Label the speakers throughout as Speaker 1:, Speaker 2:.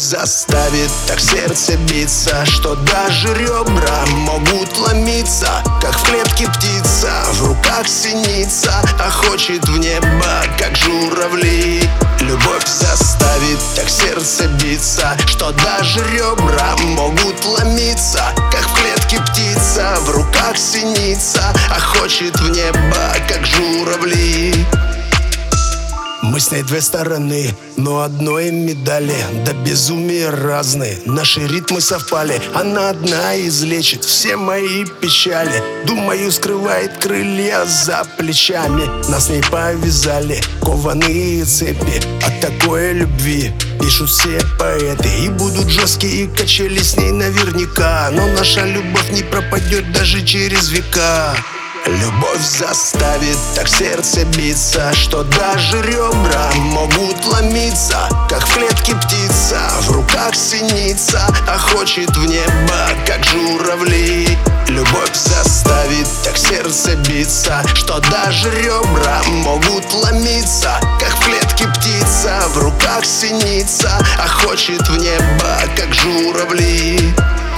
Speaker 1: заставит так сердце биться, что даже ребра могут ломиться. Как в клетке птица, в руках синица, а хочет в небо, как журавли. Любовь заставит так сердце биться, что даже ребра могут ломиться. Как в клетке птица, в руках синица, а хочет в небо, как журавли. Мы с ней две стороны, но одной медали. До безумия разные, наши ритмы совпали. Она одна излечит все мои печали. Думаю, скрывает крылья за плечами. Нас с ней повязали кованые цепи. От такой любви пишут все поэты. И будут жесткие качели с ней наверняка. Но наша любовь не пропадет даже через века. Любовь заставит так сердце биться, что даже ребра могут ломиться. Как в клетке птица, в руках синица, а хочет в небо, как журавли. Любовь заставит так сердце биться, что даже ребра могут ломиться. Как в клетке птица, в руках синица, а хочет в небо, как журавли.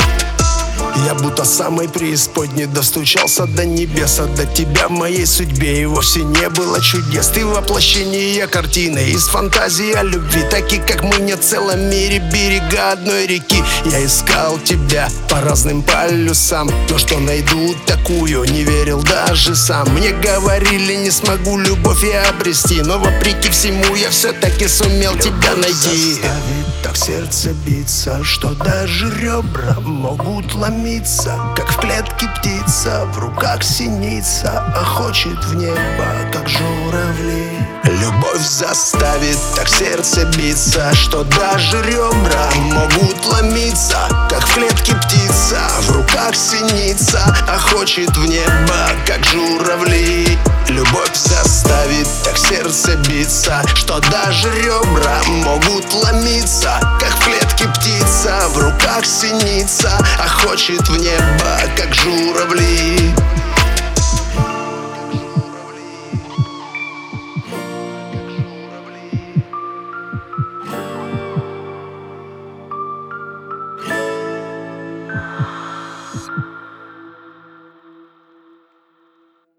Speaker 1: Я будто самой преисподней достучался до небес. А до тебя в моей судьбе и вовсе не было чудес. Ты воплощение картины из фантазии о любви. Таких, как мы, нет в целом мире, берега одной реки. Я искал тебя по разным полюсам, но что найду такую, не верил даже сам. Мне говорили, не смогу любовь я обрести, но вопреки всему я все-таки сумел тебя найти. Заставит так сердце биться, что даже ребра могут ломиться. Как в клетке птица, в руках синица, а хочет в небо, как журавли. Любовь заставит так сердце биться, что даже ребра могут ломиться. Как в клетке птица, в руках синица, а хочет в небо, как журавли. Любовь заставит так сердце биться, что даже ребра могут ломиться. Как в клетке птица, в руках синица, а хочет в небо, как журавли.